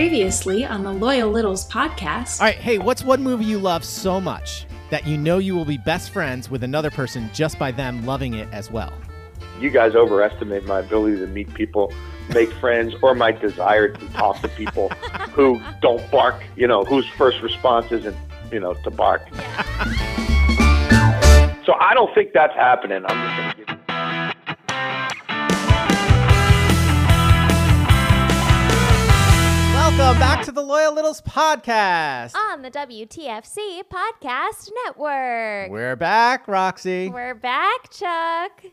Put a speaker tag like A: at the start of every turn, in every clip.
A: Previously on the Loyal Littles podcast.
B: All right, hey, what's one movie you love so much that you know you will be best friends with another person just by them loving it as well?
C: You guys overestimate my ability to meet people, make friends, or my desire to talk to people who don't bark, whose first response isn't, to bark.
D: Yeah.
C: So I don't think that's happening. I'm just going to give you.
B: Welcome back to the Loyal Littles podcast.
D: On the WTFC Podcast Network.
B: We're back, Roxy.
D: We're back, Chuck.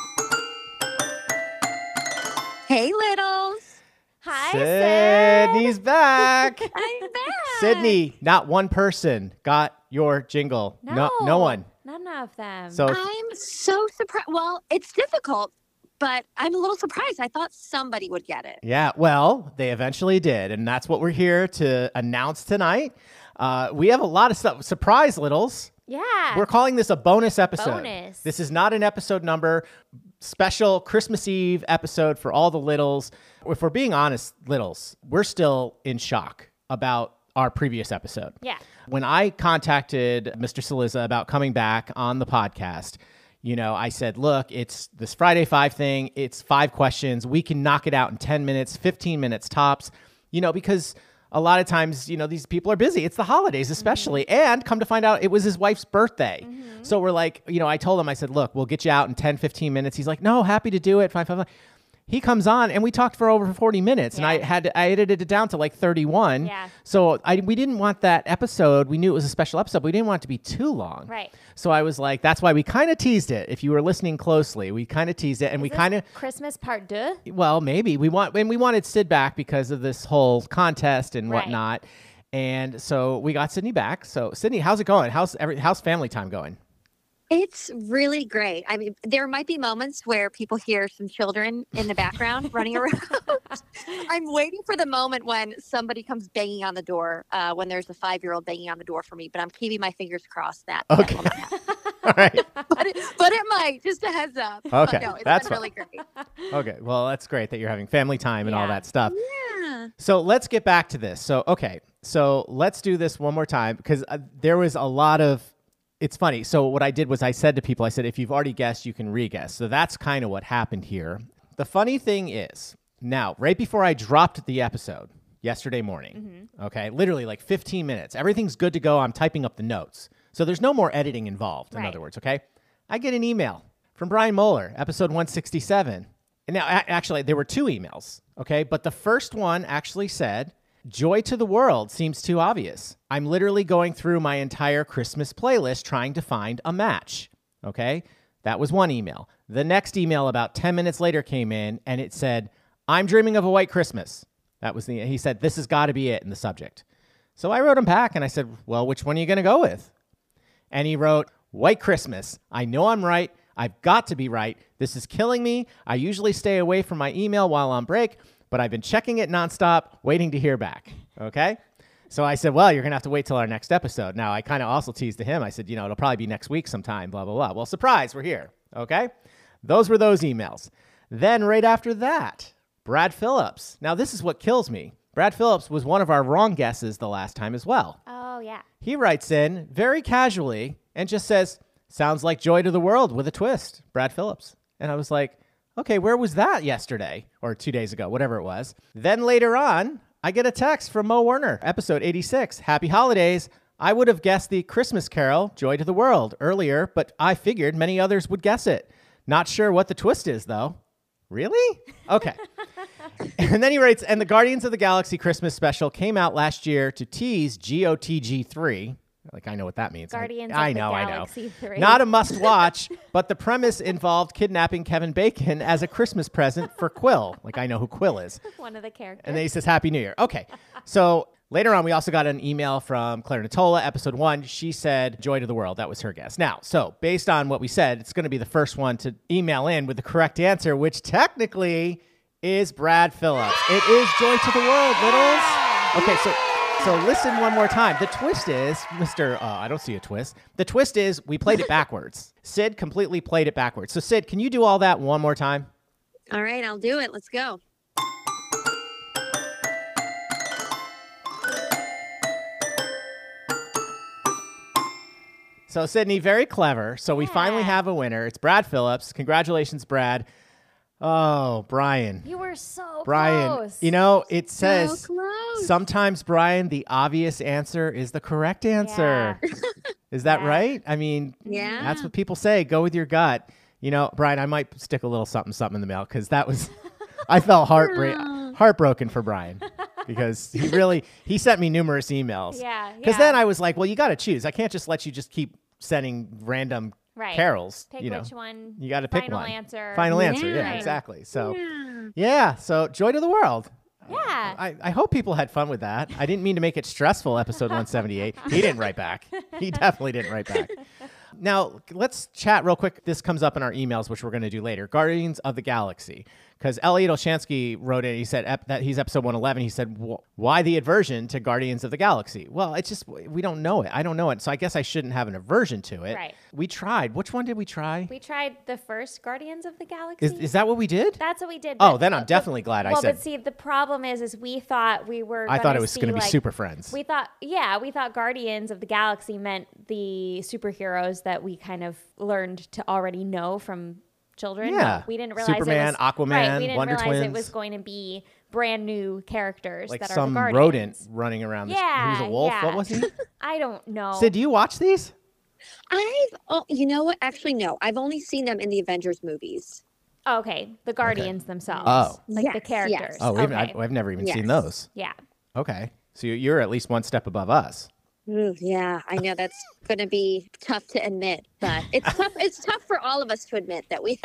E: Hey, Littles.
D: Hi, Sid.
B: Sydney's back.
E: I'm back.
B: Sydney, not one person got your jingle. No one.
D: None of them.
B: So
E: I'm so surprised. Well, it's difficult, but I'm a little surprised. I thought somebody would get it.
B: yeah, well, they eventually did, and that's what we're here to announce tonight. We have a lot of stuff. Surprise, Littles.
D: yeah.
B: We're calling this a bonus episode.
D: Bonus.
B: This is not an episode number. Special Christmas Eve episode for all the Littles. If we're being honest, Littles, we're still in shock about our previous episode.
D: Yeah.
B: When I contacted Mr. Saliza about coming back on the podcast, I said, look, it's this Friday 5 thing. It's 5 questions. We can knock it out in 10 minutes, 15 minutes tops, because a lot of times, these people are busy. It's the holidays, especially. Mm-hmm. And come to find out, it was his wife's birthday. Mm-hmm. So we're like, I told him, I said, look, we'll get you out in 10, 15 minutes. He's like, no, happy to do it. Fine. He comes on and we talked for over 40 minutes and I edited it down to like 31.
D: Yeah.
B: So we didn't want that episode. We knew it was a special episode. But we didn't want it to be too long.
D: Right.
B: So I was like, that's why we kind of teased it. If you were listening closely, we kind of teased it and we kind of,
D: Christmas part 2?
B: well, maybe we wanted Sid back because of this whole contest and
D: Right.
B: whatnot. And so we got Sydney back. So Sydney, how's it going? How's family time going?
E: It's really great. I mean, there might be moments where people hear some children in the background running around. I'm waiting for the moment when somebody comes banging on the door, when there's a 5-year-old banging on the door for me, but I'm keeping my fingers crossed that
B: Okay.
E: will not happen.
B: All right.
E: But it might, just a heads up.
B: Okay,
E: But no, it's
B: that's
E: been really great.
B: Okay. Well, that's great that you're having family time and all
D: Yeah.
B: that stuff.
E: Yeah.
B: So let's get back to this. So let's do this one more time because there was a lot of, it's funny. So what I did was I said to people, I said, if you've already guessed, you can re-guess. So that's kind of what happened here. The funny thing is, now, right before I dropped the episode yesterday morning, okay, literally like 15 minutes, everything's good to go. I'm typing up the notes. So there's no more editing involved, in
D: Right.
B: other words, okay? I get an email from Brian Moeller, episode 167. And now, actually, there were 2 emails, okay? But the first one actually said, joy to the world seems too obvious. I'm literally going through my entire Christmas playlist trying to find a match, okay? That was one email. The next email about 10 minutes later came in, and it said, I'm dreaming of a white Christmas. He said, this has got to be it in the subject. So I wrote him back, and I said, well, which one are you going to go with? And he wrote, White Christmas. I know I'm right. I've got to be right. This is killing me. I usually stay away from my email while on break, but I've been checking it nonstop, waiting to hear back. Okay? So I said, well, you're going to have to wait till our next episode. Now, I kind of also teased to him. I said, it'll probably be next week sometime, blah, blah, blah. Well, surprise, we're here. Okay? Those were those emails. Then right after that, Brad Phillips. Now, this is what kills me. Brad Phillips was one of our wrong guesses the last time as well.
D: Oh, yeah.
B: He writes in very casually and just says, sounds like Joy to the World with a twist, Brad Phillips. And I was like, okay, where was that yesterday or 2 days ago, whatever it was? Then later on, I get a text from Mo Werner, episode 86. Happy holidays. I would have guessed the Christmas Carol, Joy to the World, earlier, but I figured many others would guess it. Not sure what the twist is, though. Really? Okay. And then he writes, and the Guardians of the Galaxy Christmas special came out last year to tease GOTG3. Like, I know what that means.
D: Guardians
B: I
D: of the
B: know.
D: Galaxy 3.
B: Not a must-watch, but the premise involved kidnapping Kevin Bacon as a Christmas present for Quill. Like, I know who Quill is.
D: One of the characters.
B: And then he says, Happy New Year. Okay. So later on, we also got an email from Claire Natola, episode 1. She said, Joy to the World. That was her guess. Now, so based on what we said, it's going to be the first one to email in with the correct answer, which technically is Brad Phillips. It is Joy to the World, Littles. Okay, so listen one more time. The twist is, I don't see a twist. The twist is we played it backwards. Sid completely played it backwards. So Sid, can you do all that one more time?
E: All right, I'll do it. Let's go.
B: So, Sydney, very clever. So, we finally have a winner. It's Brad Phillips. Congratulations, Brad. Oh, Brian.
D: You were so
B: Brian,
D: close.
B: you know, it says
E: So close.
B: sometimes, Brian, the obvious answer is the correct answer. Is that right? I mean,
E: Yeah.
B: that's what people say. Go with your gut. You know, Brian, I might stick a little something in the mail because that was, I felt heartbroken for Brian because he sent me numerous emails.
D: Yeah.
B: Because then I was like, well, you got to choose. I can't just let you just keep sending random
D: Right.
B: carols.
D: Pick
B: you know,
D: which one.
B: you got to pick
D: Final
B: one.
D: answer.
B: Final answer.
E: Yeah.
B: Yeah, exactly. So, so joy to the world.
D: Yeah.
B: I hope people had fun with that. I didn't mean to make it stressful, episode 178. He didn't write back. He definitely didn't write back. Now, let's chat real quick. This comes up in our emails, which we're going to do later. Guardians of the Galaxy. Because Elliot Olshansky wrote it. He said that he's episode 111. He said, why the aversion to Guardians of the Galaxy? Well, it's just, we don't know it. I don't know it. So I guess I shouldn't have an aversion to it.
D: Right.
B: We tried. Which one did we try?
D: We tried the first Guardians of the Galaxy.
B: Is that what we did?
D: That's what we did.
B: Oh, then I'm definitely glad I
D: well,
B: said.
D: but see, the problem is we thought we were.
B: I thought it was going to be
D: like,
B: Super Friends.
D: We thought Guardians of the Galaxy meant the superheroes that we kind of learned to already know from children.
B: Yeah.
D: But we didn't realize
B: Superman,
D: it was,
B: Aquaman,
D: right, we didn't
B: Wonder
D: realize it
B: Twins.
D: was going to be brand new characters
B: Like
D: that
B: some
D: are the
B: rodent
D: Guardians.
B: running around.
D: Yeah,
B: Who's a wolf?
D: yeah.
B: What was he?
D: I don't know.
B: Sid, do you watch these?
E: You know what? Actually, no. I've only seen them in the Avengers movies.
D: Okay, the Guardians themselves.
B: Oh.
D: Like the
E: Yes,
D: characters.
E: yes.
B: Oh,
D: okay.
B: I've never even seen
E: Yes.
B: those.
D: Yeah.
B: Okay. So you're at least one step above us.
E: Ooh, yeah, I know that's going to be tough to admit, but it's tough. It's tough for all of us to admit that we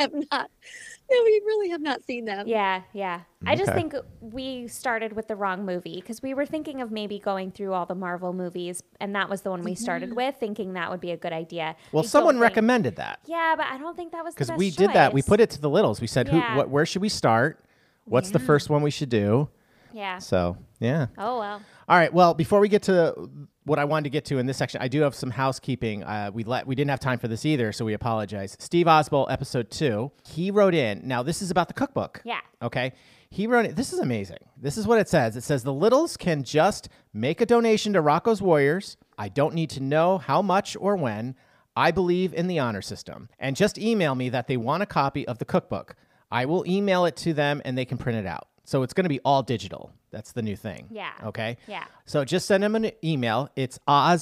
E: really have not seen them.
D: Yeah, yeah. I just
B: Okay.
D: think we started with the wrong movie because we were thinking of maybe going through all the Marvel movies, and that was the one we started with, thinking that would be a good idea.
B: Well,
D: I don't
B: someone
D: think-
B: recommended that
D: Yeah, but I don't think that was the
B: because
D: best
B: we did that. We
D: choice.
B: put it to the littles. We said,
D: Yeah.
B: where should we start? What's the first one we should do?
D: Yeah.
B: So, yeah.
D: Oh well.
B: All right. Well, before we get to what I wanted to get to in this section, I do have some housekeeping. We didn't have time for this either, so we apologize. Steve Oswald, episode 2, he wrote in. Now, this is about the cookbook.
D: Yeah.
B: Okay. He wrote it. This is amazing. This is what it says. It says, the littles can just make a donation to Rocco's Warriors. I don't need to know how much or when. I believe in the honor system. And just email me that they want a copy of the cookbook. I will email it to them and they can print it out. So it's going to be all digital. That's the new thing.
D: Yeah.
B: Okay.
D: Yeah.
B: So just send him an email. It's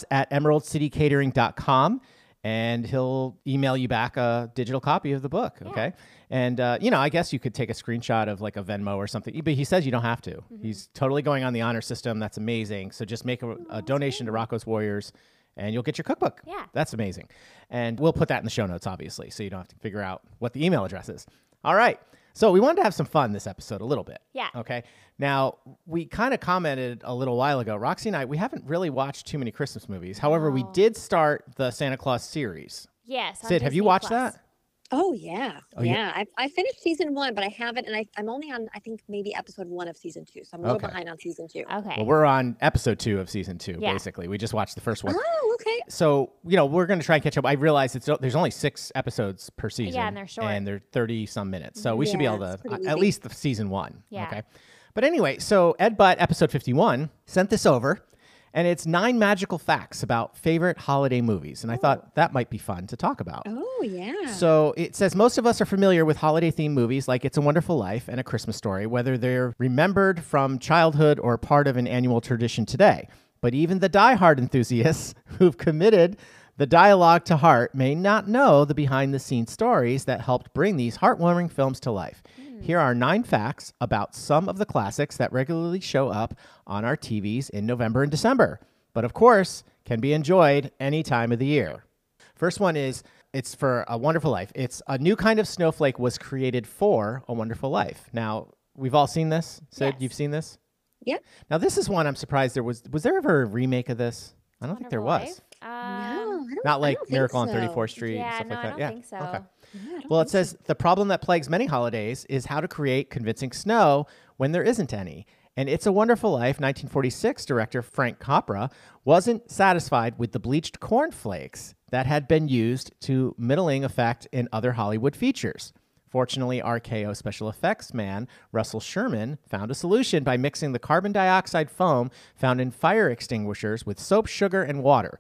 B: oz@emeraldcitycatering.com, and he'll email you back a digital copy of the book. Okay. And, I guess you could take a screenshot of like a Venmo or something, but he says you don't have to. He's totally going on the honor system. That's amazing. So just make a donation to Rocco's Warriors and you'll get your cookbook.
D: Yeah.
B: That's amazing. And we'll put that in the show notes, obviously, so you don't have to figure out what the email address is. All right. So we wanted to have some fun this episode a little bit.
D: Yeah.
B: Okay. Now, we kind of commented a little while ago, Roxy and I, we haven't really watched too many Christmas movies. However, we did start the Santa Claus series.
D: Yes. on
B: Sid, have you
D: Disney
B: watched
D: Plus.
B: that?
E: Oh yeah,
B: yeah.
E: yeah. I finished season 1, but I haven't, and I'm only on I think maybe episode 1 of season 2, so I'm a little
B: Okay.
E: behind on season 2.
D: Okay.
B: Well, we're on episode 2 of season 2,
D: Yeah.
B: basically. We just watched the first one.
E: Oh, okay.
B: So, we're going to try and catch up. I realize there's only 6 episodes per season.
D: and they're short.
B: And they're 30-some minutes. So we should be
E: Yeah,
B: able
E: it's
B: to,
E: pretty
B: at
E: easy.
B: least the season 1.
D: Yeah.
B: Okay. But anyway, so Ed Butt, episode 51, sent this over. And it's 9 magical facts about favorite holiday movies. And I thought that might be fun to talk about.
E: Oh yeah.
B: So it says most of us are familiar with holiday-themed movies like It's a Wonderful Life and A Christmas Story, whether they're remembered from childhood or part of an annual tradition today. But even the die-hard enthusiasts who've committed the dialogue to heart may not know the behind-the-scenes stories that helped bring these heartwarming films to life. Here are 9 facts about some of the classics that regularly show up on our TVs in November and December, but of course can be enjoyed any time of the year. First one is, it's for A Wonderful Life. It's a new kind of snowflake was created for A Wonderful Life. Now, we've all seen this. Sid,
D: Yes.
B: you've seen this?
E: Yeah.
B: Now, this is one I'm surprised there was there ever a remake of this? I don't think there
D: Wonderful
B: was.
D: Life?
E: No, I don't,
B: Not
E: I
B: like
E: don't think
B: Miracle on
E: so.
B: 34th Street and
D: Yeah,
B: stuff
D: no,
B: like
D: I
B: that.
D: don't think so.
B: Okay.
E: Yeah, I don't
B: Well, it
E: think so.
B: says the problem that plagues many holidays is how to create convincing snow when there isn't any. And It's a Wonderful Life, 1946 director Frank Capra wasn't satisfied with the bleached cornflakes that had been used to middling effect in other Hollywood features. Fortunately, RKO special effects man Russell Sherman found a solution by mixing the carbon dioxide foam found in fire extinguishers with soap, sugar, and water.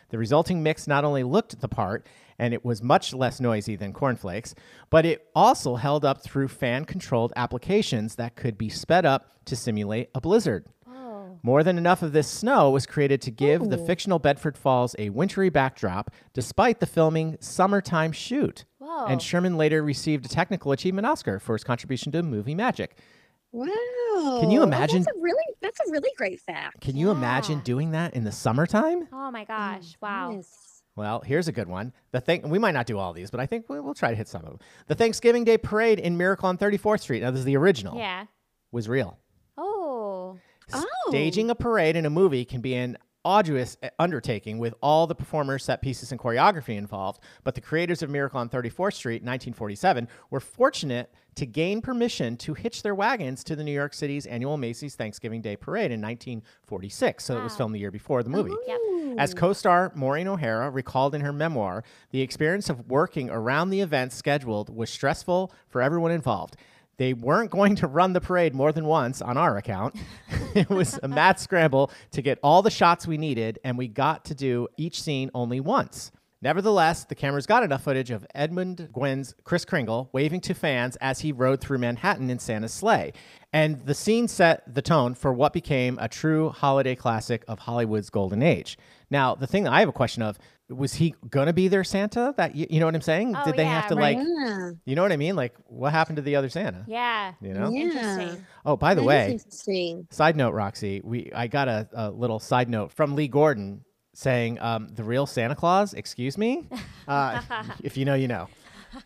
B: The resulting mix not only looked the part, and it was much less noisy than cornflakes, but it also held up through fan-controlled applications that could be sped up to simulate a blizzard. More than enough of this snow was created to give the fictional Bedford Falls a wintry backdrop, despite the filming summertime shoot.
D: Whoa.
B: And Sherman later received a Technical Achievement Oscar for his contribution to movie magic.
E: Wow.
B: Can you imagine-
E: That's a really great fact.
B: Can you imagine doing that in the summertime?
D: Oh my gosh. Wow.
E: Yes.
B: Well, here's a good one. We might not do all these, but I think we'll try to hit some of them. The Thanksgiving Day Parade in Miracle on 34th Street, now this is the original,
D: Yeah.
B: was real.
D: Oh.
B: Staging a parade in a movie can be an arduous undertaking with all the performers, set pieces, and choreography involved, but the creators of Miracle on 34th Street in 1947 were fortunate to gain permission to hitch their wagons to the New York City's annual Macy's Thanksgiving Day Parade in 1946, so it was filmed the year before the movie.
D: Yep.
B: As co-star Maureen O'Hara recalled in her memoir, the experience of working around the events scheduled was stressful for everyone involved. They weren't going to run the parade more than once on our account. It was a mad scramble to get all the shots we needed, and we got to do each scene only once. Nevertheless, the cameras got enough footage of Edmund Gwynn's Kris Kringle waving to fans as he rode through Manhattan in Santa's sleigh. And the scene set the tone for what became a true holiday classic of Hollywood's golden age. Now, the thing that I have a question of, was he going to be their Santa? That you know what I'm saying?
D: Oh,
B: Did they have to
D: right.
E: Yeah.
B: you know what I mean? Like, what happened to the other Santa?
D: Yeah.
B: You know?
E: Yeah.
D: Interesting.
B: Oh, by the
E: That is
B: way,
E: interesting.
B: side note, Roxy, I got a little side note from Lee Gordon saying, the real Santa Claus, excuse me? If you know, you know.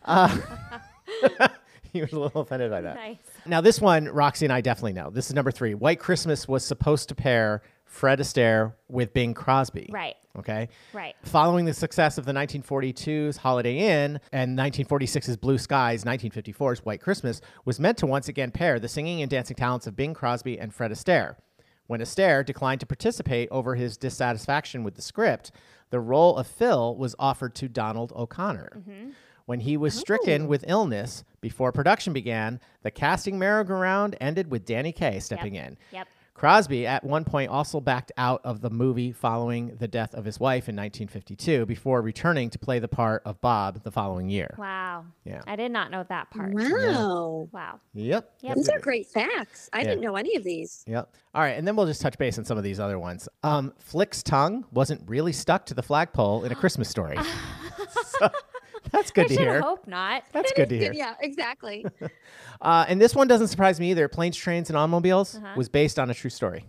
B: He was a little offended by that.
D: Nice.
B: Now, this one, Roxy and I definitely know. This is number 3. White Christmas was supposed to pair Fred Astaire with Bing Crosby.
D: Right.
B: Okay?
D: Right.
B: Following the success of the 1942's Holiday Inn and 1946's Blue Skies, 1954's White Christmas was meant to once again pair the singing and dancing talents of Bing Crosby and Fred Astaire. When Astaire declined to participate over his dissatisfaction with the script, the role of Phil was offered to Donald O'Connor. When he was stricken with illness before production began, the casting merry-go-round ended with Danny Kaye stepping in.
D: Yep.
B: Crosby, at one point, also backed out of the movie following the death of his wife in 1952 before returning to play the part of Bob the following year.
D: Wow.
B: Yeah.
D: I did not know that part.
E: Wow.
D: Wow.
B: Yep.
D: Yep.
E: These are great facts. I
B: Yeah.
E: didn't know any of these.
B: Yep. All right, and then we'll just touch base on some of these other ones. Flick's tongue wasn't really stuck to the flagpole in A Christmas Story. So, that's good
D: I
B: to
D: should
B: hear.
D: hope not.
B: That's good to hear.
E: Yeah, exactly.
B: And this one doesn't surprise me either. Planes, Trains, and Automobiles was based on a true story.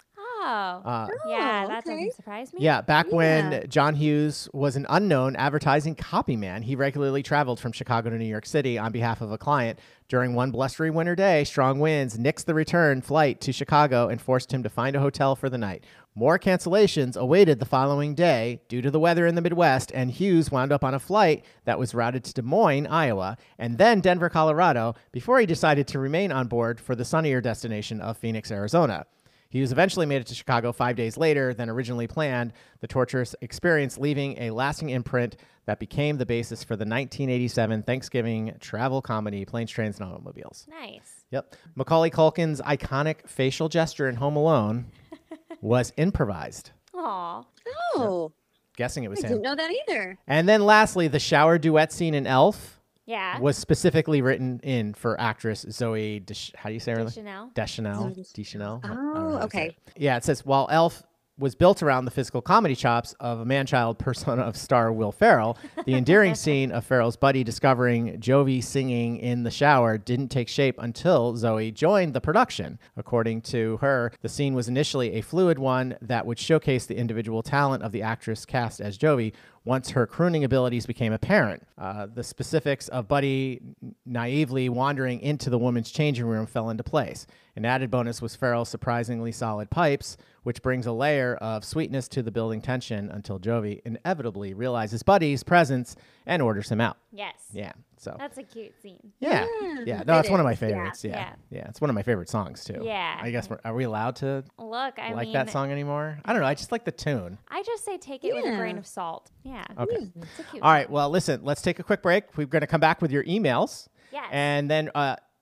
D: Oh. Yeah, that
E: okay.
D: doesn't surprise me.
B: Yeah, back
E: Yeah.
B: when John Hughes was an unknown advertising copyman, he regularly traveled from Chicago to New York City on behalf of a client. During one blustery winter day, strong winds nixed the return flight to Chicago and forced him to find a hotel for the night. More cancellations awaited the following day due to the weather in the Midwest, and Hughes wound up on a flight that was routed to Des Moines, Iowa, and then Denver, Colorado, before he decided to remain on board for the sunnier destination of Phoenix, Arizona. Hughes eventually made it to Chicago 5 days later than originally planned, the torturous experience leaving a lasting imprint that became the basis for the 1987 Thanksgiving travel comedy Planes, Trains, and Automobiles.
D: Nice.
B: Yep. Macaulay Culkin's iconic facial gesture in Home Alone was improvised.
D: Aw.
E: Oh,
B: Guessing it was
E: I didn't
B: him.
E: know that either.
B: And then lastly, the shower duet scene in Elf
D: Yeah.
B: was specifically written in for actress Zoe how do you say her name?
D: Deschanel.
B: Deschanel. Deschanel. I don't know
E: Oh,
B: how to say
E: okay.
B: it. Yeah, it says, while Elf was built around the physical comedy chops of a man-child persona of star Will Ferrell, the endearing scene of Ferrell's buddy discovering Jovi singing in the shower didn't take shape until Zoe joined the production. According to her, the scene was initially a fluid one that would showcase the individual talent of the actress cast as Jovi once her crooning abilities became apparent. The specifics of Buddy naively wandering into the woman's changing room fell into place. An added bonus was Ferrell's surprisingly solid pipes, which brings a layer of sweetness to the building tension until Jovi inevitably realizes Buddy's presence and orders him out.
D: Yes.
B: Yeah, so
D: That's a cute scene.
B: yeah.
E: Yeah,
B: No,
E: it
B: that's one of my
E: is. Yeah,
B: favorites. Yeah.
D: yeah.
B: Yeah, it's one of my favorite songs too.
D: Yeah.
B: I guess are we allowed to
D: Look, I
B: like
D: mean,
B: that song anymore? I don't know. I just like the tune.
D: I just say take it with a
E: Yeah.
D: grain of salt. Yeah.
B: Okay.
D: It's a cute
B: All right. Well, listen, let's take a quick break. We're going to come back with your emails.
D: Yes.
B: And then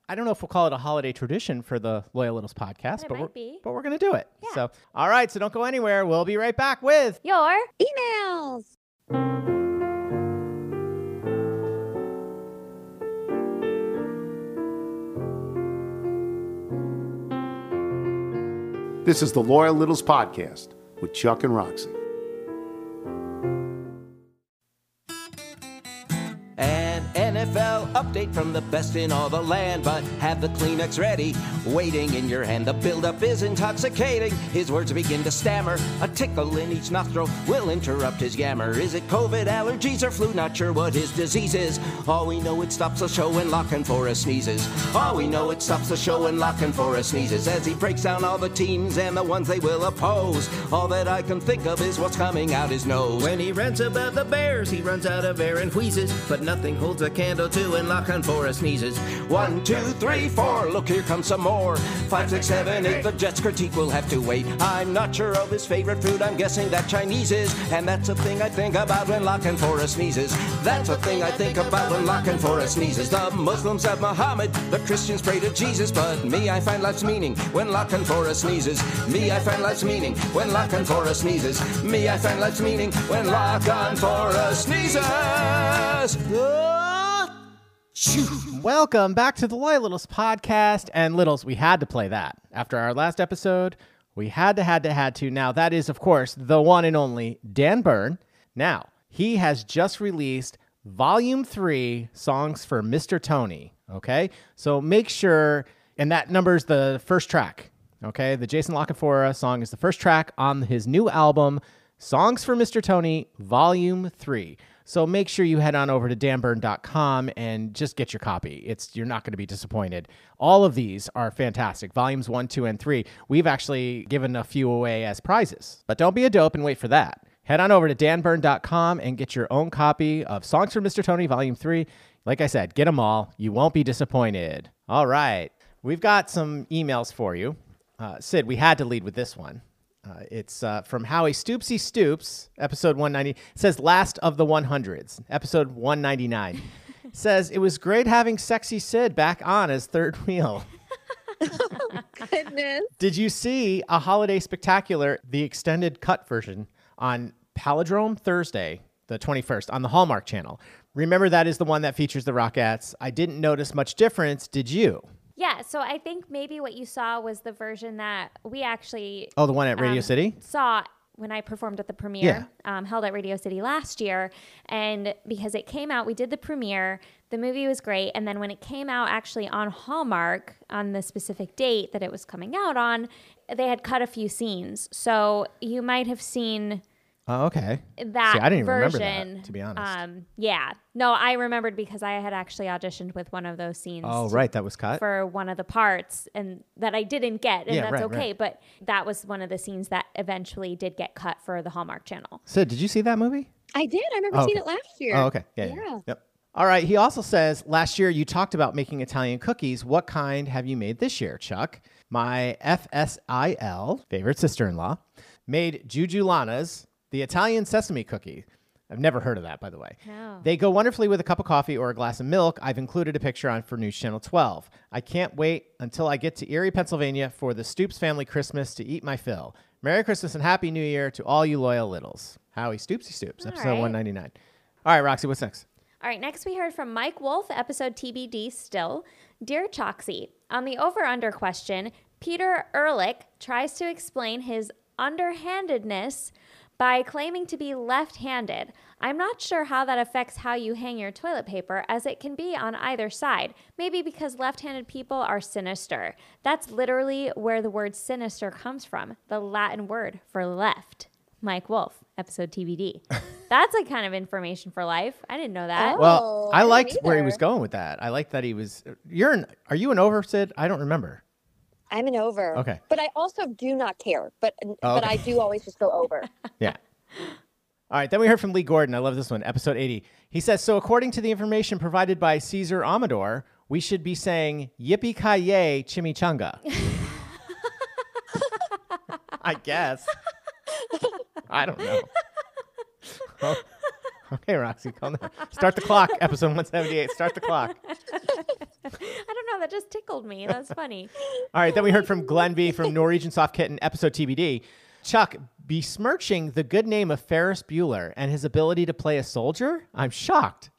B: I don't know if we'll call it a holiday tradition for the Loyal Littles podcast,
D: But it might be.
B: but we're going to do it.
D: Yeah.
B: So, all right. So don't go anywhere. We'll be right back with
D: Your
E: Emails.
F: This is the Loyal Littles Podcast with Chuck and Roxy.
G: An NFL update from the best in all the land, but have the Kleenex ready, waiting in your hand. The buildup is intoxicating. His words begin to stammer. A tickle in each nostril will interrupt his yammer. Is it COVID, allergies, or flu? Not sure what his disease is. All we know, it stops the show when Lockin' Forrest sneezes. All we know, it stops the show when Lockin' Forrest sneezes. As he breaks down all the teams and the ones they will oppose. All that I can think of is what's coming out his nose. When he rants about the Bears, he runs out of air and wheezes. But nothing holds a candle to when Lockin' Forrest sneezes. 1, 2, 3, 4, look, here comes some more. 5, 6, 7, 8, the Jets critique will have to wait. I'm not sure of his favorite food, I'm guessing that Chinese is. And that's a thing I think about when Lockin' Forrest sneezes. That's a thing I think about when Lockin' Forrest sneezes. The Muslims have Muhammad, the Christians pray to Jesus. But me, I find life's meaning when Lockin' Forrest sneezes. Me, I find life's meaning when Lockin' Forrest sneezes. Me, I find life's meaning when Lockin' Forrest sneezes.
B: Welcome back to the Loyal Littles podcast. And Littles, we had to play that. After our last episode, we had to. Now, that is, of course, the one and only Dan Byrne. Now, he has just released Volume 3, Songs for Mr. Tony. Okay? So make sure, and that number's the first track. Okay? The Jason La Canfora song is the first track on his new album, Songs for Mr. Tony, Volume 3. So make sure you head on over to danburn.com and just get your copy. You're not going to be disappointed. All of these are fantastic. Volumes 1, 2, and 3. We've actually given a few away as prizes. But don't be a dope and wait for that. Head on over to danburn.com and get your own copy of Songs for Mr. Tony, Volume 3. Like I said, get them all. You won't be disappointed. All right. We've got some emails for you. Sid, we had to lead with this one. It's from Howie Stoopsy Stoops, episode 190. It says last of the 100s, episode 199. Says, it was great having Sexy Sid back on as third wheel.
E: Goodness.
B: Did you see a holiday spectacular, the extended cut version, on Palindrome Thursday, the 21st, on the Hallmark Channel? Remember, that is the one that features the Rockettes. I didn't notice much difference. Did you?
D: Yeah, so I think maybe what you saw was the version that we actually
B: Oh, the one at Radio City?
D: saw when I performed at the premiere, held at Radio City last year. And because it came out, we did the premiere, the movie was great. And then when it came out actually on Hallmark, on the specific date that it was coming out on, they had cut a few scenes. So you might have seen
B: Oh, okay.
D: that
B: See, I didn't even
D: version.
B: remember that, to be honest.
D: Yeah. No, I remembered because I had actually auditioned with one of those scenes.
B: Oh, right. That was cut?
D: For one of the parts, and that I didn't get, and
B: Yeah,
D: that's
B: right,
D: okay.
B: right.
D: But that was one of the scenes that eventually did get cut for the Hallmark Channel.
B: Sid, did you see that movie?
E: I did. I remember seeing it last year.
B: Oh, okay. Yeah. Yep. All right. He also says, last year you talked about making Italian cookies. What kind have you made this year, Chuck? My FSIL, favorite sister-in-law, made Juju Lana's, the Italian sesame cookie. I've never heard of that, by the way.
D: No.
B: They go wonderfully with a cup of coffee or a glass of milk. I've included a picture on for News Channel 12. I can't wait until I get to Erie, Pennsylvania for the Stoops family Christmas to eat my fill. Merry Christmas and Happy New Year to all you loyal littles. Howie Stoopsy Stoops,
D: All
B: episode
D: right.
B: 199. All right, Roxy, what's next?
D: All right, next we heard from Mike Wolf, episode TBD still. Dear Choxy, on the over-under question, Peter Ehrlich tries to explain his underhandedness by claiming to be left-handed. I'm not sure how that affects how you hang your toilet paper, as it can be on either side. Maybe because left-handed people are sinister. That's literally where the word sinister comes from, the Latin word for left. Mike Wolf, episode TBD. That's a kind of information for life. I didn't know that.
E: Oh.
B: Well, I
E: I didn't
B: liked where he
E: either.
B: was going with that. I liked that he was... Are you an over, Sid? I don't remember.
E: I'm an over.
B: Okay.
E: But I also do not care. But
B: okay.
E: I do always just go over.
B: Yeah. All right. Then we heard from Lee Gordon. I love this one. Episode 80. He says, so according to the information provided by Caesar Amador, we should be saying yippee-ki-yay chimichanga. I guess. I don't know. Oh, okay, Roxy, calm down. Start the clock. Episode 178. Start the clock.
D: I don't know. That just tickled me. That's funny.
B: All right, then we heard from Glenn B. from Norwegian Soft Kitten, episode TBD. Chuck, besmirching the good name of Ferris Bueller and his ability to play a soldier? I'm shocked.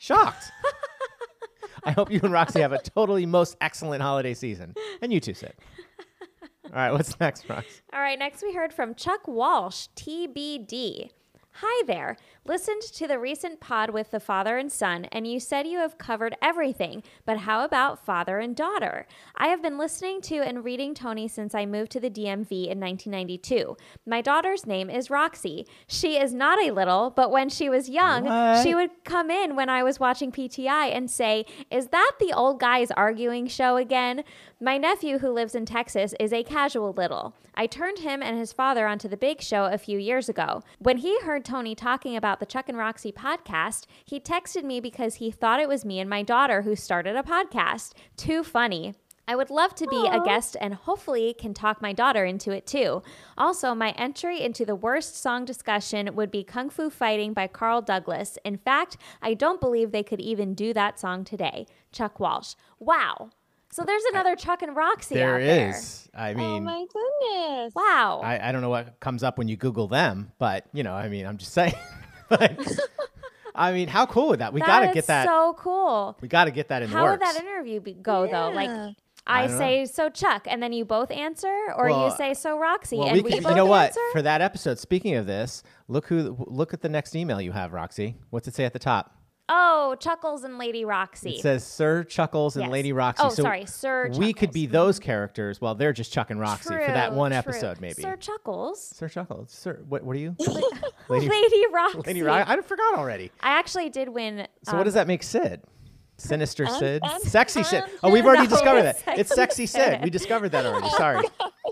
B: I hope you and Roxy have a totally most excellent holiday season. And you too, Sid. All right, what's next, Rox?
D: All right, next we heard from Chuck Walsh, TBD. Hi there. Listened to the recent pod with the father and son, and you said you have covered everything, but how about father and daughter? I have been listening to and reading Tony since I moved to the DMV in 1992. My daughter's name is Roxy. She is not a little, but when she was young, she would come in when I was watching PTI and say, "Is that the old guys arguing show again?" My nephew, who lives in Texas, is a casual little. I turned him and his father onto the big show a few years ago. When he heard Tony talking about the Chuck and Roxy podcast, he texted me because he thought it was me and my daughter who started a podcast. Too funny. I would love to be a guest and hopefully can talk my daughter into it too. Also, my entry into the worst song discussion would be Kung Fu Fighting by Carl Douglas. In fact, I don't believe they could even do that song today. Chuck Walsh. Wow. So there's another Chuck and Roxy out there.
B: There is. I mean,
E: oh my goodness.
D: Wow.
B: I don't know what comes up when you Google them, but, I'm just saying. But, how cool would that? We got to get that.
D: So cool.
B: We got to get that in the
D: How
B: works.
D: would that interview go, though? Like,
B: I
D: I
B: don't
D: say, so Chuck, and then you both answer, or you say, so Roxy, and we both
B: you know what?
D: answer?
B: For that episode, speaking of this, look at the next email you have, Roxy. What's it say at the top?
D: Oh, Chuckles and Lady Roxy.
B: It says Sir Chuckles and
D: Yes.
B: Lady Roxy.
D: Oh,
B: so
D: sorry, Sir
B: We could
D: Chuckles.
B: be those characters while they're just Chuck and Roxy for that one
D: True.
B: episode, maybe.
D: Sir Chuckles.
B: Sir Chuckles. Sir, what are you?
D: Lady Roxy.
B: Lady Roxy. I forgot already.
D: I actually did win.
B: So what does that make Sid? Sinister Sid?
E: I'm
B: Sexy Sid. Oh, we've already
D: No,
B: discovered that.
D: it's
B: It's Sexy Sid. We discovered that already. Sorry.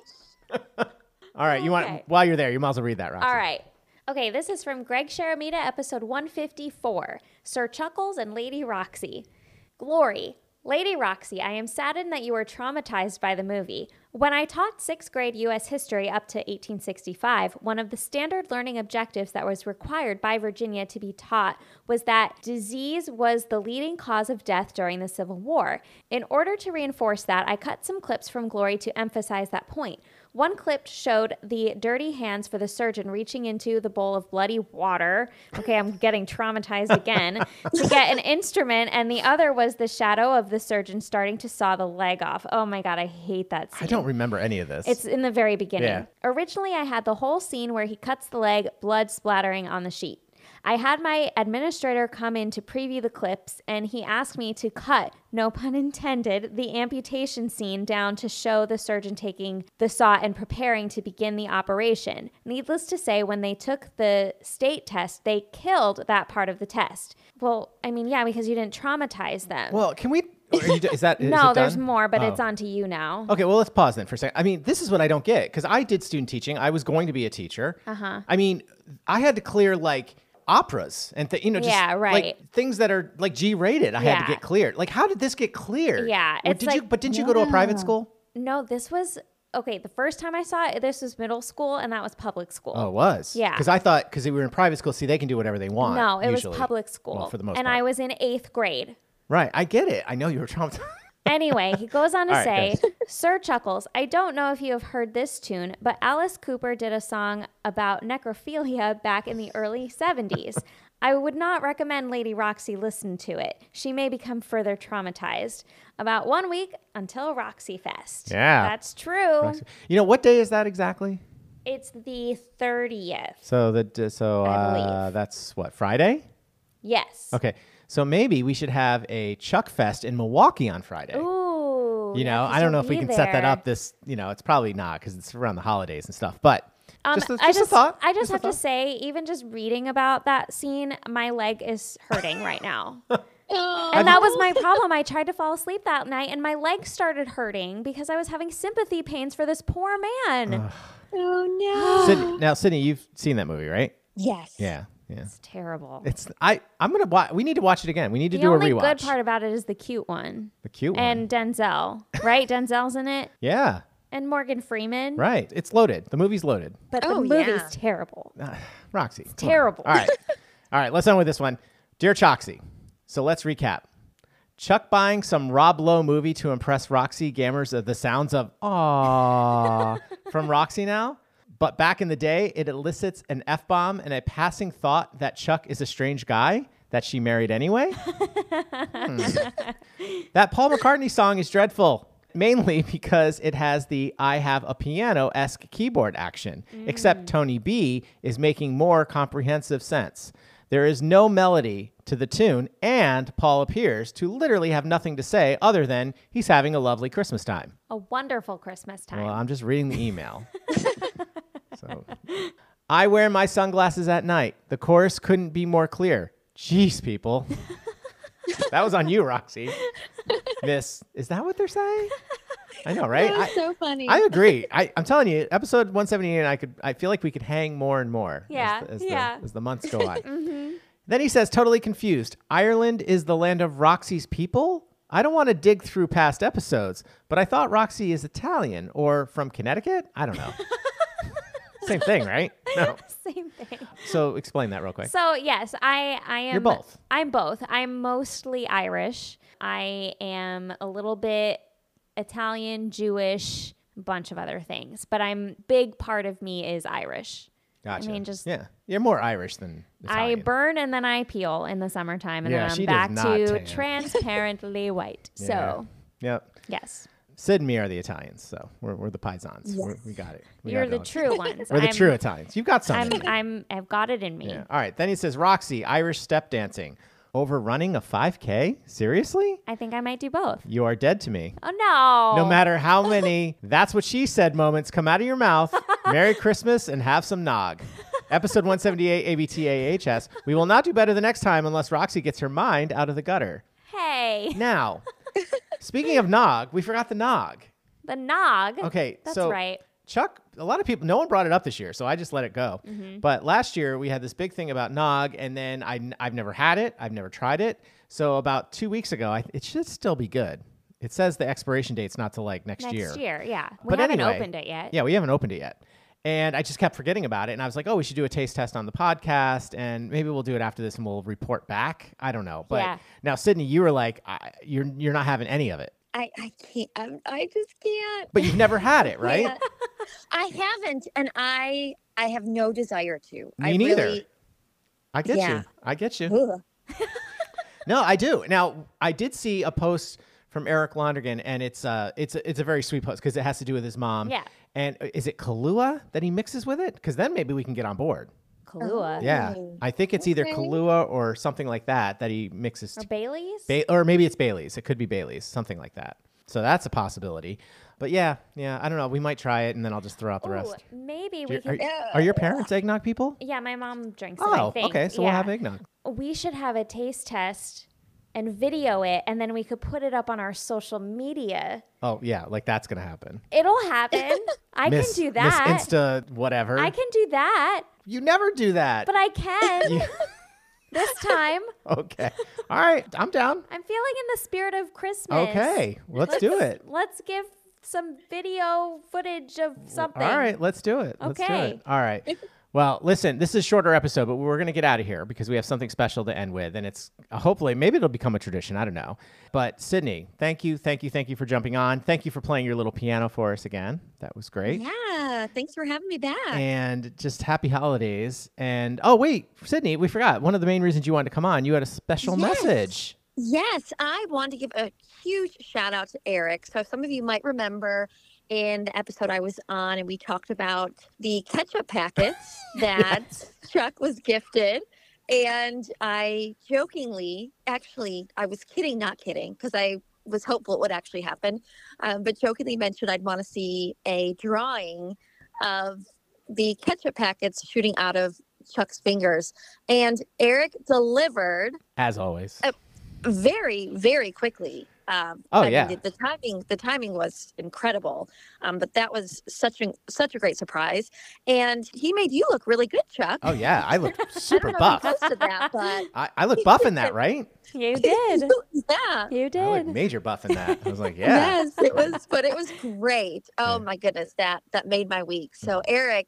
B: All right. You
D: Okay.
B: want while you're there, you might as well read that, Roxy.
D: All right. Okay, this is from Greg Sharamita, episode 154, Sir Chuckles and Lady Roxy. Glory. Lady Roxy, I am saddened that you were traumatized by the movie. When I taught 6th grade U.S. history up to 1865, one of the standard learning objectives that was required by Virginia to be taught was that disease was the leading cause of death during the Civil War. In order to reinforce that, I cut some clips from Glory to emphasize that point. One clip showed the dirty hands for the surgeon reaching into the bowl of bloody water. Okay, I'm getting traumatized again. To get an instrument, and the other was the shadow of the surgeon starting to saw the leg off. Oh my God, I hate that scene.
B: I don't remember any of this.
D: It's in the very beginning.
B: Yeah.
D: Originally, I had the whole scene where he cuts the leg, blood splattering on the sheet. I had my administrator come in to preview the clips, and he asked me to cut, no pun intended, the amputation scene down to show the surgeon taking the saw and preparing to begin the operation. Needless to say, when they took the state test, they killed that part of the test. Well, yeah, because you didn't traumatize them.
B: Well, can we? Is that is
D: no,
B: it
D: there's
B: done?
D: more, but
B: Oh.
D: it's on to you now.
B: Okay, well, let's pause then for a second. This is what I don't get because I did student teaching. I was going to be a teacher.
D: Uh-huh.
B: I had to clear operas and just
D: Yeah, right.
B: things that are G-rated. I had to
D: Yeah.
B: get cleared. How did this get cleared?
D: Yeah,
B: Or
D: it's
B: didn't you go to a private school?
D: No, this was, okay, the first time I saw it, this was middle school, and that was public school.
B: Oh, it was.
D: Yeah.
B: Because I thought we were in private school. See, they can do whatever they want.
D: No, it
B: usually.
D: was public school.
B: Well, for the most
D: and
B: part.
D: I was in 8th grade.
B: Right. I get it. I know you were traumatized.
D: Anyway, he goes on to
B: All
D: say,
B: right,
D: Sir Chuckles, I don't know if you have heard this tune, but Alice Cooper did a song about necrophilia back in the early 70s. I would not recommend Lady Roxy listen to it. She may become further traumatized. About 1 week until Roxy Fest.
B: Yeah.
D: That's true.
B: What day is that exactly?
D: It's the 30th.
B: So
D: I believe.
B: that's what, Friday?
D: Yes.
B: Okay. So maybe we should have a Chuck Fest in Milwaukee on Friday.
D: Ooh.
B: I don't know if we can set that up it's probably not because it's around the holidays and stuff, but just a thought.
D: I just have to say, even just reading about that scene, my leg is hurting right now. And that was my problem. I tried to fall asleep that night and my leg started hurting because I was having sympathy pains for this poor man.
E: Oh no.
B: Sydney, you've seen that movie, right?
E: Yes.
B: Yeah.
D: It's terrible.
B: I'm gonna watch. We need to watch it again. We need to
D: The
B: do a
D: only
B: rewatch.
D: good part about it is the cute one.
B: The cute one.
D: And Denzel, right? Denzel's in it.
B: Yeah.
D: And Morgan Freeman.
B: Right. It's loaded. The movie's loaded.
D: But the
E: Oh,
D: movie's
E: yeah.
D: terrible.
B: Roxy. Come on.
D: terrible.
B: All right. All right. Let's end with this one. Dear Choxy. So let's recap. Chuck buying some Rob Lowe movie to impress Roxy gamers of the sounds of "aww" from Roxy now. But back in the day, it elicits an F-bomb and a passing thought that Chuck is a strange guy that she married anyway. That Paul McCartney song is dreadful, mainly because it has the I have a piano-esque keyboard action, except Tony B is making more comprehensive sense. There is no melody to the tune, and Paul appears to literally have nothing to say other than he's having a lovely Christmas time.
D: A wonderful Christmas time.
B: Well, I'm just reading the email. So, I wear my sunglasses at night. The chorus couldn't be more clear. Jeez, people. That was on you, Roxy. Miss, is that what they're saying? I know, right?
E: That was so funny.
B: I agree. I'm telling you, episode 178, I feel like we could hang more and more as the months go on. Then he says, totally confused. Ireland is the land of Roxy's people? I don't want to dig through past episodes, but I thought Roxy is Italian or from Connecticut? I don't know. Same thing, right? No.
D: Same thing.
B: So explain that real quick.
D: So yes, I am.
B: You're both.
D: I'm both. I'm mostly Irish. I am a little bit Italian, Jewish, a bunch of other things, but big part of me is Irish.
B: Gotcha.
D: I mean, just
B: you're more Irish than Italian.
D: I burn and then I peel in the summertime, and then
B: she
D: I'm
B: does
D: back
B: not
D: to
B: tan.
D: transparently white.
B: Yeah.
D: So
B: Yep.
D: yes,
B: Sid and me are the Italians, so we're the paisans.
E: Yes.
B: We got it.
D: you're the true ones.
B: We're the true Italians. You've got something.
D: I've got it in me.
B: Yeah. All right. Then he says, Roxy, Irish step dancing. Overrunning a 5K? Seriously?
D: I think I might do both.
B: You are dead to me.
D: Oh no!
B: No matter how many that's what she said moments come out of your mouth, Merry Christmas and have some nog. Episode 178 ABTAHS. We will not do better the next time unless Roxy gets her mind out of the gutter.
D: Hey,
B: Now, speaking of nog, we forgot the nog.
D: the nog.
B: Okay,
D: that's
B: so
D: right.
B: Chuck, a lot of people, no one brought it up this year, so I just let it go. But last year we had this big thing about nog, and then I've never had it. I've never tried it. So about 2 weeks ago, it should still be good. It says the expiration date's not till like next year.
D: Next year, yeah. We
B: But
D: haven't
B: anyway,
D: opened it yet.
B: Yeah, we haven't opened it yet. And I just kept forgetting about it. And I was like, oh, we should do a taste test on the podcast. And maybe we'll do it after this and we'll report back. I don't know. But now, Sydney, you were like, you're not having any of it.
E: I can't. I just can't.
B: But you've never had it, right?
E: Yeah. I haven't, and I have no desire to.
B: Me neither. I get you. I get you.
E: Ugh.
B: No, I do. Now, I did see a post from Eric Londergan, and it's a very sweet post because it has to do with his mom.
D: Yeah.
B: And is it Kahlua that he mixes with it? Because then maybe we can get on board.
D: Kahlua.
B: Yeah. I think it's either
E: Okay.
B: Kahlua or something like that he mixes.
D: Or Bailey's?
B: Or maybe it's Bailey's. It could be Bailey's, something like that. So that's a possibility. But yeah, I don't know. We might try it, and then I'll just throw out the
D: Ooh,
B: rest.
D: maybe
B: Do
D: we
B: you-
D: can.
B: are your parents eggnog people?
D: Yeah, my mom drinks it, I
B: Oh,
D: think.
B: okay. So we'll have eggnog.
D: We should have a taste test and video it, and then we could put it up on our social media.
B: Oh, yeah. Like that's going to happen.
D: It'll happen. I can do that.
B: Miss Insta whatever.
D: I can do that,
B: You never do that.
D: but I can this time.
B: Okay. All right. I'm down.
D: I'm feeling in the spirit of Christmas.
B: Okay. Let's do it.
D: Let's give some video footage of something.
B: All right. Let's do it. Let's do
D: Okay.
B: it. All right. Well, listen, this is a shorter episode, but we're going to get out of here because we have something special to end with. And it's hopefully, maybe it'll become a tradition. I don't know. But Sydney, thank you for jumping on. Thank you for playing your little piano for us again. That was great.
E: Yeah. Thanks for having me back.
B: And just happy holidays. And oh, wait, Sydney, we forgot. One of the main reasons you wanted to come on, you had a special
E: Yes.
B: message.
E: Yes, I want to give a huge shout out to Eric. So some of you might remember in the episode I was on, and we talked about the ketchup packets that Chuck was gifted. And I jokingly, actually, I was kidding, not kidding, because I was hopeful it would actually happen, but jokingly mentioned I'd want to see a drawing of the ketchup packets shooting out of Chuck's fingers. And Eric delivered
B: As always.
E: very, very quickly. I mean, the timing was incredible. But that was such a great surprise. And he made you look really good, Chuck.
B: Oh, yeah. I look
E: I
B: super
E: don't know if
B: buff.
E: you posted that, but
B: I look buff in that, right?
D: You did.
E: yeah.
D: You
B: I look
D: did.
B: major buff in that. I was like, yeah.
E: Yes, it was great. Oh my goodness, that made my week. So Eric,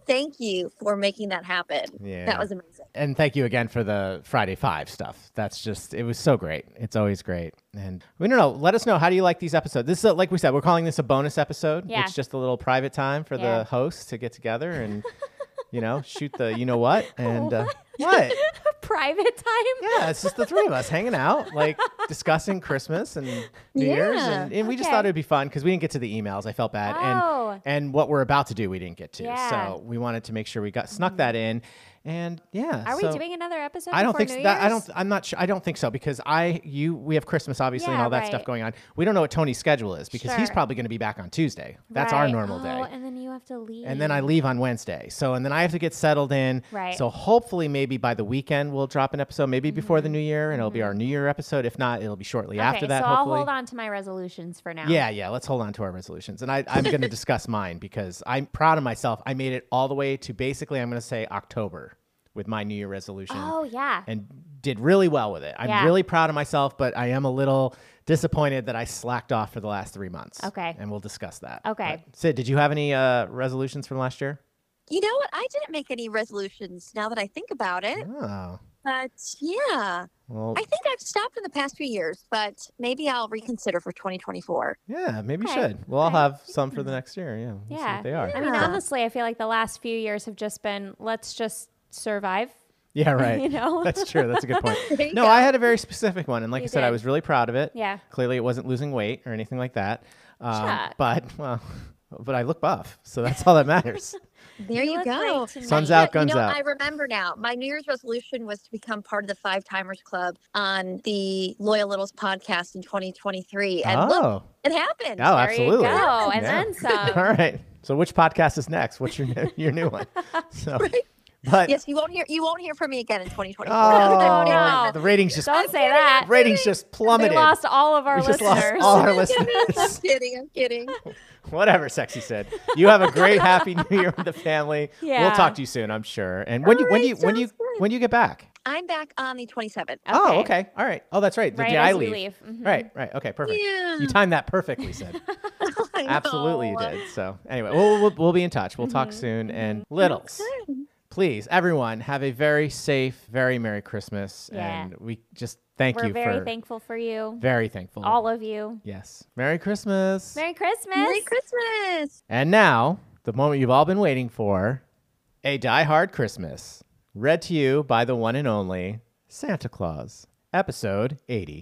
E: thank you for making that happen.
B: Yeah.
E: That was amazing.
B: And thank you again for the Friday 5 stuff. That's just, it was so great. It's always great. And we don't know. Let us know. How do you like these episodes? This is, like we said, we're calling this a bonus episode.
D: Yeah.
B: It's just a little private time for the hosts to get together and, shoot the what. And what?
D: Private time?
B: Yeah, it's just the three of us hanging out, like discussing Christmas and New Year's. And we just thought it'd be fun because we didn't get to the emails. I felt bad.
D: Oh.
B: And what we're about to do, we didn't get to.
D: Yeah.
B: So we wanted to make sure we snuck that in. And
D: Are we doing another episode?
B: I don't think
D: New
B: that.
D: Year's?
B: I'm not sure. I don't think so because we have Christmas obviously and all that stuff
D: right.
B: going on. We don't know what Tony's schedule is because he's
D: Sure.
B: probably going to be back on Tuesday. That's our
D: Right.
B: normal day.
D: And then you have to leave.
B: And then I leave on Wednesday. And then I have to get settled in.
D: Right.
B: So hopefully maybe by the weekend we'll drop an episode, maybe before the New Year, and it'll be our New Year episode. If not, it'll be shortly after that,
D: so
B: hopefully.
D: I'll hold on to my resolutions for now.
B: Yeah, let's hold on to our resolutions. And I'm going to discuss mine because I'm proud of myself. I made it all the way to basically, I'm going to say October with my New Year resolution.
D: Oh, yeah.
B: And did really well with it. I'm really proud of myself, but I am a little disappointed that I slacked off for the last 3 months.
D: Okay.
B: And we'll discuss that.
D: Okay.
B: But, Sid, did you have any resolutions from last year?
E: You know what? I didn't make any resolutions now that I think about it.
B: Oh.
E: But yeah,
B: Well,
E: I think I've stopped in the past few years, but maybe I'll reconsider for 2024.
B: yeah, maybe you
D: Okay.
B: should. We'll all have some for the next year. Yeah. We'll see
D: Yeah.
B: what they are.
D: I mean,
E: Yeah.
D: honestly, I feel like the last few years have just been, let's just survive.
B: Yeah, right.
D: You know?
B: That's true. That's a good point.
E: There you
B: No,
E: go.
B: I had a very specific one. And like
D: You
B: I said, I
D: did.
B: was really proud of it.
D: Yeah.
B: Clearly, it wasn't losing weight or anything like that.
D: Chuck.
B: But I look buff. So that's all that matters.
E: There you
D: look
E: go.
D: great tonight.
B: Sun's out, guns
E: you know,
B: out.
E: I remember now. My New Year's resolution was to become part of the Five Timers Club on the Loyal Littles podcast in 2023. And look, it happened.
B: Oh,
D: There
B: absolutely.
D: you go. And
B: Yeah.
D: then some.
B: All right. So which podcast is next? What's your new one? So, but
E: Yes, you won't hear from me again in 2024.
B: oh,
D: no.
B: the ratings just
D: Don't say that.
B: ratings just plummeted.
D: We lost all of our
B: We just
D: listeners.
B: lost all our
E: I'm
B: listeners.
E: kidding.
B: Whatever, Sexy Sid. You have a great happy New Year with the family. We'll
D: Yeah.
B: talk to you soon, I'm sure. And when do you get back?
E: I'm back on the 27th.
B: Oh, okay. All right. Oh, that's right. The
D: Right
B: day I
D: as we
B: leave.
D: leave. Mhm.
B: Right. Okay, perfect.
E: Yeah.
B: You timed that perfectly, Sid.
E: I
B: Absolutely you
E: know.
B: did. So anyway, we'll be in touch. We'll talk soon. And Littles, please, everyone, have a very safe, very Merry Christmas.
D: Yeah.
B: And we just thank
D: We're
B: you
D: very
B: for
D: thankful for you.
B: very thankful.
D: All of you.
B: Yes. Merry Christmas.
D: Merry Christmas.
E: Merry Christmas.
B: And now, the moment you've all been waiting for, A Die Hard Christmas, read to you by the one and only Santa Claus, episode 80.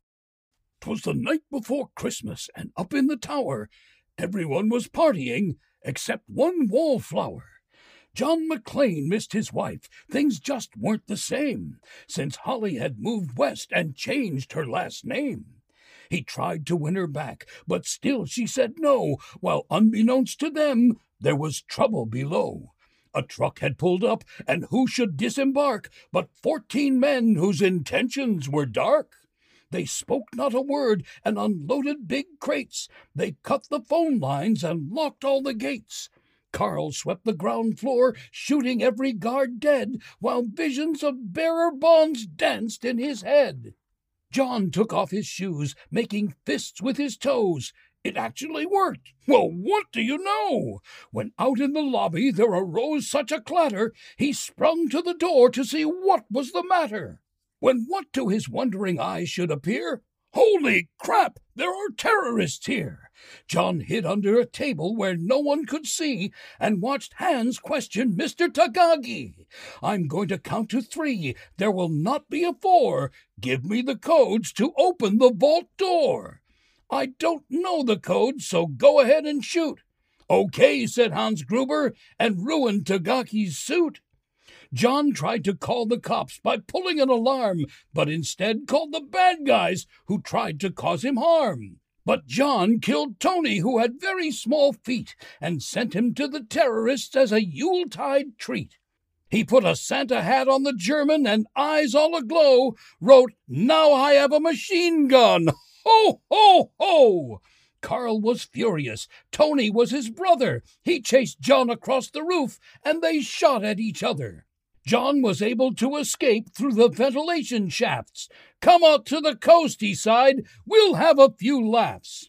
H: 'Twas the night before Christmas, and up in the tower, everyone was partying except one wallflower. John McClane missed his wife. Things just weren't the same since Holly had moved west and changed her last name. He tried to win her back, but still she said no, while unbeknownst to them, there was trouble below. A truck had pulled up, and who should disembark but 14 men whose intentions were dark? They spoke not a word and unloaded big crates. They cut the phone lines and locked all the gates. Carl swept the ground floor, shooting every guard dead, while visions of bearer bonds danced in his head. John took off his shoes, making fists with his toes. It actually worked. Well, what do you know? When out in the lobby there arose such a clatter, he sprung to the door to see what was the matter. When what to his wondering eyes should appear? Holy crap! There are terrorists here! John hid under a table where no one could see and watched Hans question Mr. Takagi. I'm going to count to 3. There will not be a 4. Give me the codes to open the vault door. I don't know the codes, so go ahead and shoot. Okay, said Hans Gruber, and ruined Tagaki's suit. John tried to call the cops by pulling an alarm, but instead called the bad guys who tried to cause him harm. But John killed Tony, who had very small feet, and sent him to the terrorists as a Yuletide treat. He put a Santa hat on the German and, eyes all aglow, wrote, "Now I have a machine gun! Ho, ho, ho!" Carl was furious. Tony was his brother. He chased John across the roof, and they shot at each other. John was able to escape through the ventilation shafts. "Come out to the coast," he sighed. "We'll have a few laughs."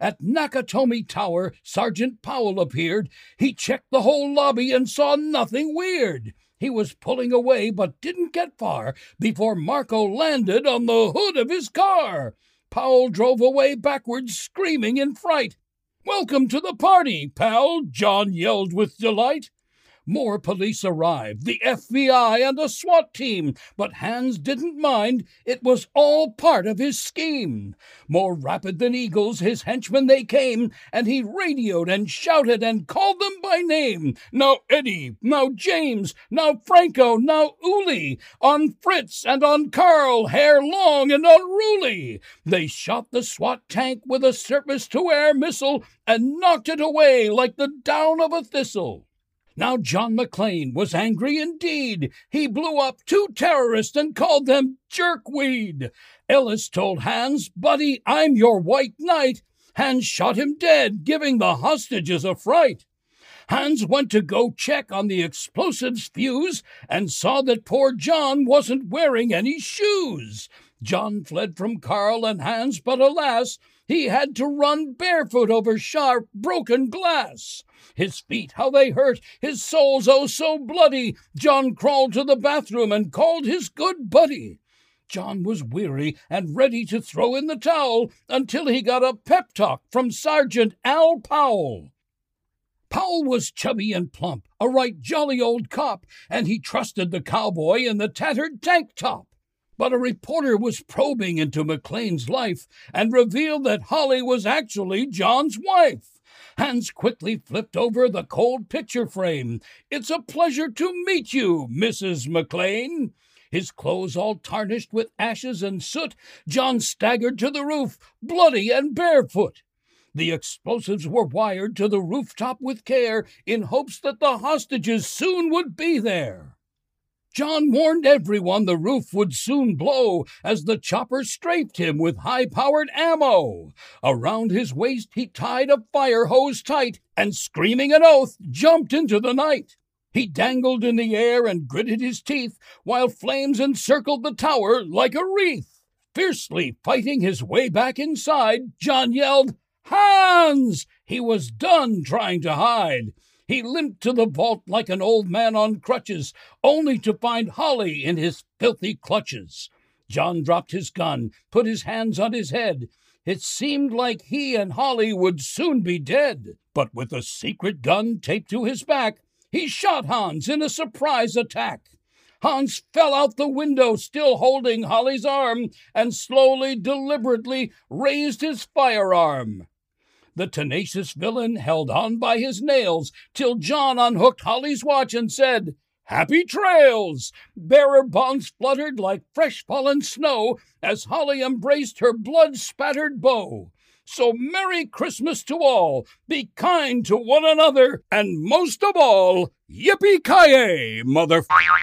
H: At Nakatomi Tower, Sergeant Powell appeared. He checked the whole lobby and saw nothing weird. He was pulling away but didn't get far before Marco landed on the hood of his car. Powell drove away backwards, screaming in fright. "Welcome to the party, pal," John yelled with delight. More police arrived, the FBI and a SWAT team, but Hans didn't mind. It was all part of his scheme. More rapid than eagles, his henchmen they came, and he radioed and shouted and called them by name. Now Eddie, now James, now Franco, now Uli, on Fritz and on Carl, hair long and unruly. They shot the SWAT tank with a surface-to-air missile and knocked it away like the down of a thistle. Now John McClane was angry indeed. He blew up 2 terrorists and called them jerkweed. Ellis told Hans, "Buddy, I'm your white knight." Hans shot him dead, giving the hostages a fright. Hans went to go check on the explosives fuse and saw that poor John wasn't wearing any shoes. John fled from Carl and Hans, but alas, he had to run barefoot over sharp, broken glass. His feet, how they hurt, his soles, oh so bloody. John crawled to the bathroom and called his good buddy. John was weary and ready to throw in the towel until he got a pep talk from Sergeant Al Powell. Powell was chubby and plump, a right jolly old cop, and he trusted the cowboy in the tattered tank top. But a reporter was probing into McClane's life and revealed that Holly was actually John's wife. Hans quickly flipped over the cold picture frame. "It's a pleasure to meet you, Mrs. McClane." His clothes all tarnished with ashes and soot, John staggered to the roof, bloody and barefoot. The explosives were wired to the rooftop with care in hopes that the hostages soon would be there. John warned everyone the roof would soon blow as the chopper strafed him with high-powered ammo. Around his waist he tied a fire hose tight and, screaming an oath, jumped into the night. He dangled in the air and gritted his teeth while flames encircled the tower like a wreath. Fiercely fighting his way back inside, John yelled, "Hans!" He was done trying to hide. He limped to the vault like an old man on crutches, only to find Holly in his filthy clutches. John dropped his gun, put his hands on his head. It seemed like he and Holly would soon be dead. But with a secret gun taped to his back, he shot Hans in a surprise attack. Hans fell out the window, still holding Holly's arm, and slowly, deliberately raised his firearm. The tenacious villain held on by his nails till John unhooked Holly's watch and said, "Happy trails!" Bearer bongs fluttered like fresh-fallen snow as Holly embraced her blood-spattered beau. So Merry Christmas to all, be kind to one another, and most of all, yippee-ki-yay, mother...